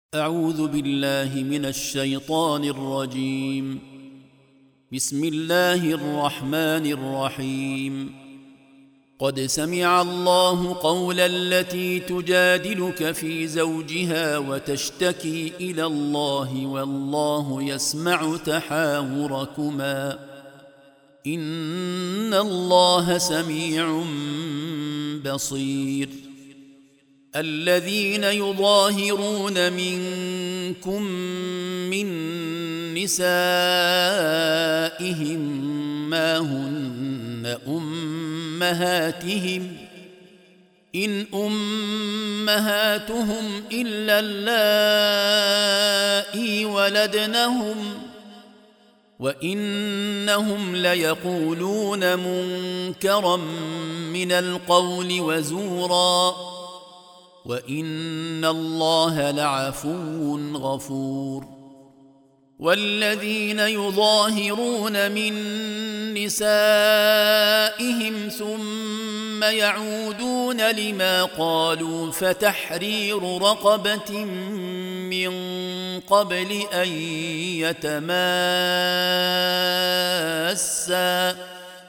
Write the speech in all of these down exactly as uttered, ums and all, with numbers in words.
أعوذ بالله من الشيطان الرجيم. بسم الله الرحمن الرحيم. قد سمع الله قول التي تجادلك في زوجها وتشتكي إلى الله والله يسمع تحاوركما إن الله سميع بصير. الذين يظاهرون منكم من نسائهم ما هن أمهاتهم إن أمهاتهم إلا اللائي ولدنهم وإنهم ليقولون منكرا من القول وزورا وإن الله لعفو غفور. والذين يظاهرون من نسائهم ثم يعودون لما قالوا فتحرير رقبة من قبل أن يتماسا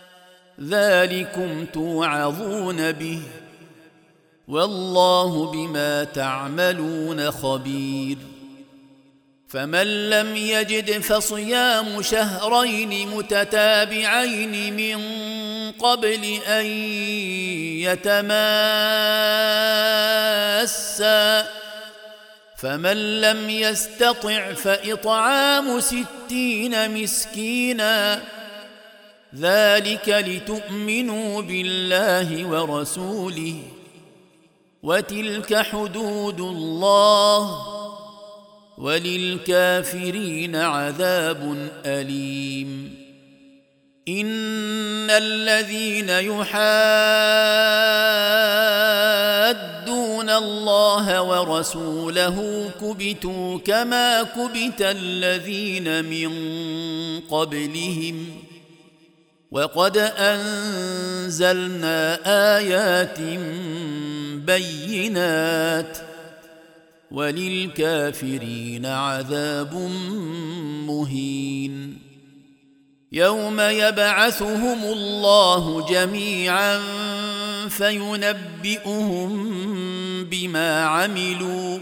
ذلكم توعظون به والله بما تعملون خبير. فمن لم يجد فصيام شهرين متتابعين من قبل أن يتماسا فمن لم يستطع فإطعام ستين مسكينا ذلك لتؤمنوا بالله ورسوله وتلك حدود الله وللكافرين عذاب أليم. إن الذين يحادون الله ورسوله كبتوا كما كبت الذين من قبلهم وقد أنزلنا آيات بينات وللكافرين عذاب مهين. يوم يبعثهم الله جميعا فينبئهم بما عملوا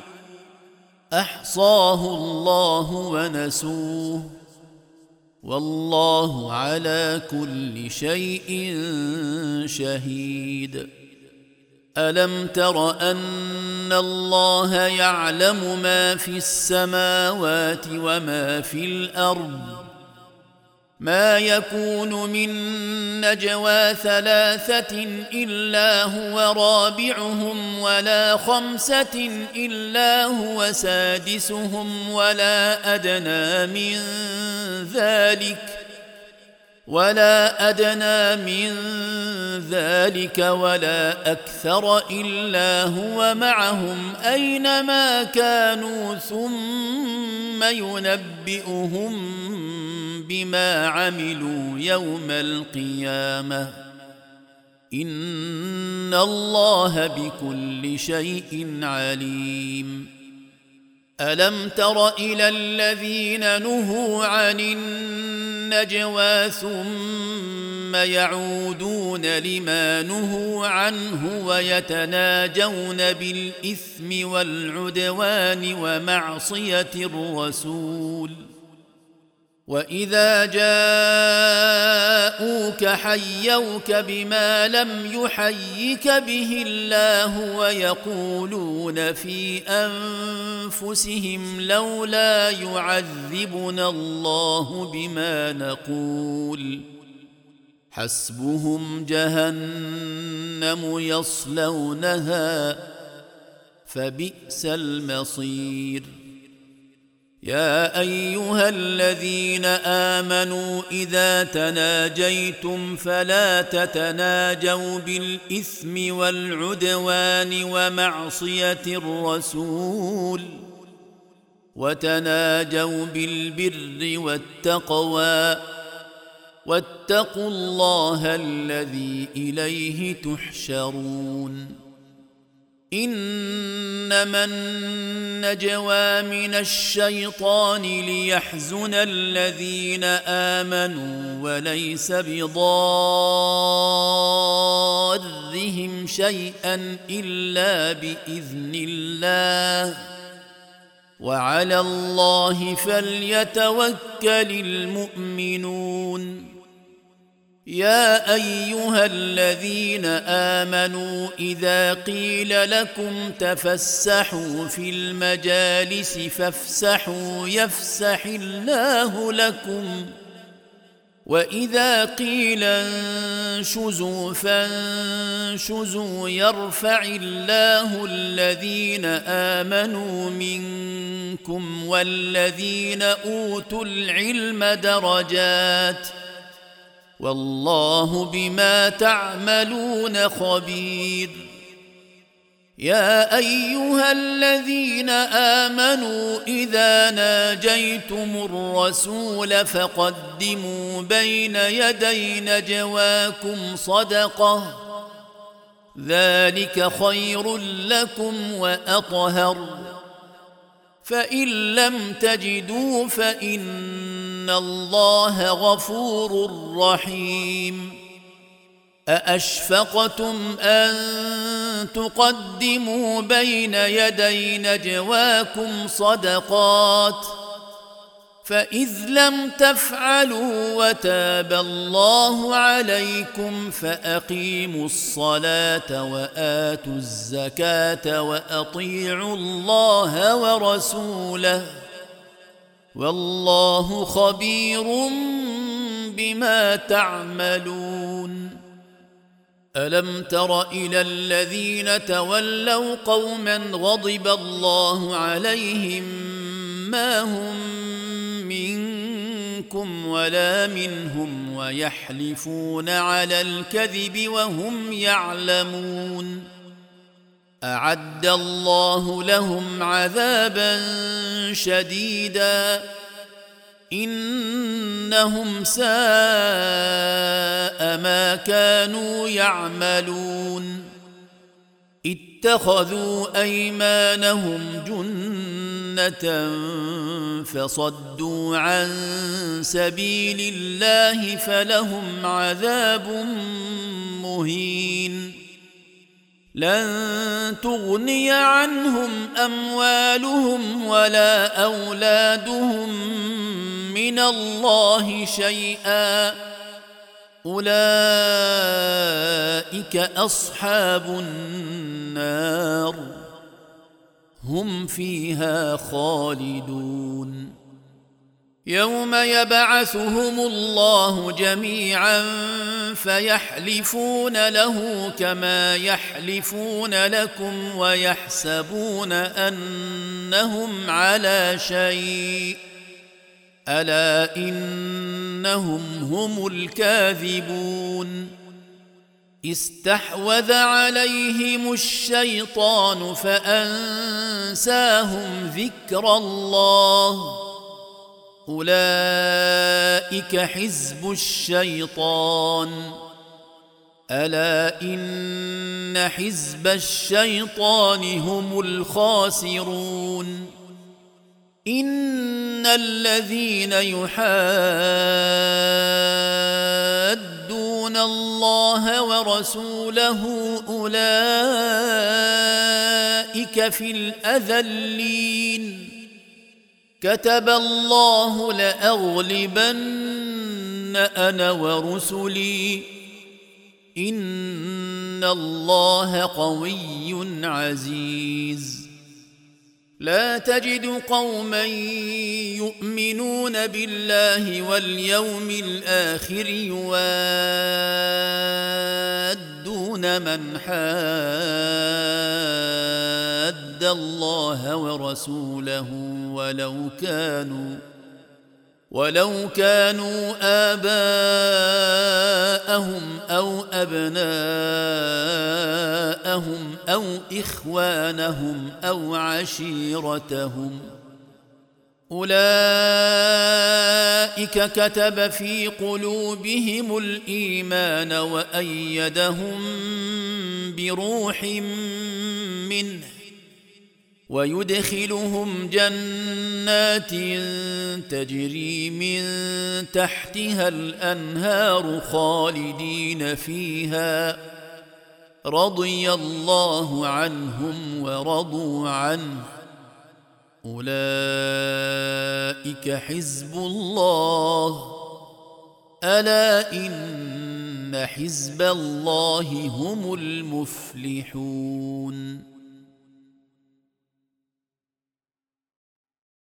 أحصاه الله ونسوه والله على كل شيء شهيد. ألم تر أن الله يعلم ما في السماوات وما في الأرض ما يكون من نجوى ثلاثة إلا هو رابعهم ولا خمسة إلا هو سادسهم ولا أدنى من ذلك ولا أدنى من ذلك ولا أكثر إلا هو معهم أينما كانوا ثم ينبئهم بما عملوا يوم القيامة إن الله بكل شيء عليم. ألم تر إلى الذين نهوا عن النجوى ثم يعودون لما نهوا عنه ويتناجون بالإثم والعدوان ومعصية الرسول وإذا جاءوك حيوك بما لم يحيك به الله ويقولون في أنفسهم لولا يعذبنا الله بما نقول حسبهم جهنم يصلونها فبئس المصير. يا أيها الذين آمنوا إذا تناجيتم فلا تتناجوا بالإثم والعدوان ومعصية الرسول وتناجوا بالبر والتقوى واتقوا الله الذي إليه تحشرون. إنما النجوى من الشيطان ليحزن الذين آمنوا وليس بضارهم شيئا إلا بإذن الله وعلى الله فليتوكل المؤمنون. يا أيها الذين آمنوا إذا قيل لكم تفسحوا في المجالس فافسحوا يفسح الله لكم وإذا قيل انشزوا فانشزوا يرفع الله الذين آمنوا منكم والذين أوتوا العلم درجات والله بما تعملون خبير. يا أيها الذين آمنوا إذا ناجيتم الرسول فقدموا بين يدي نجواكم صدقة ذلك خير لكم وأطهر فإن لم تجدوا فإن الله غفور رحيم. أأشفقتم أن تقدموا بين يدي نجواكم صدقات فإذ لم تفعلوا وتاب الله عليكم فأقيموا الصلاة وآتوا الزكاة وأطيعوا الله ورسوله والله خبير بما تعملون. ألم تر إلى الذين تولوا قوما غضب الله عليهم ما هم منكم ولا منهم ويحلفون على الكذب وهم يعلمون أعد الله لهم عذابا شديدا إنهم ساء ما كانوا يعملون اتخذوا أيمانهم جنة فصدوا عن سبيل الله فلهم عذاب مهين لن تغني عنهم أموالهم ولا أولادهم من الله شيئا أولئك أصحاب النار هم فيها خالدون. يوم يبعثهم الله جميعا فيحلفون له كما يحلفون لكم ويحسبون أنهم على شيء ألا إنهم هم الكاذبون. استحوذ عليهم الشيطان فأنساهم ذكر الله أولئك حزب الشيطان ألا إن حزب الشيطان هم الخاسرون. إن الذين يحادون الله ورسوله أولئك في الأذلين كتب الله لأغلبن أنا ورسلي إن الله قوي عزيز. لا تجد قوما يؤمنون بالله واليوم الآخر يوادون من حاد الله ورسوله ولو كانوا ولو كانوا آباءهم أو أبناءهم أو إخوانهم أو عشيرتهم أولئك كتب في قلوبهم الإيمان وأيدهم بروح منه ويدخلهم جنات تجري من تحتها الأنهار خالدين فيها رضي الله عنهم ورضوا عنه أولئك حزب الله ألا إن حزب الله هم المفلحون.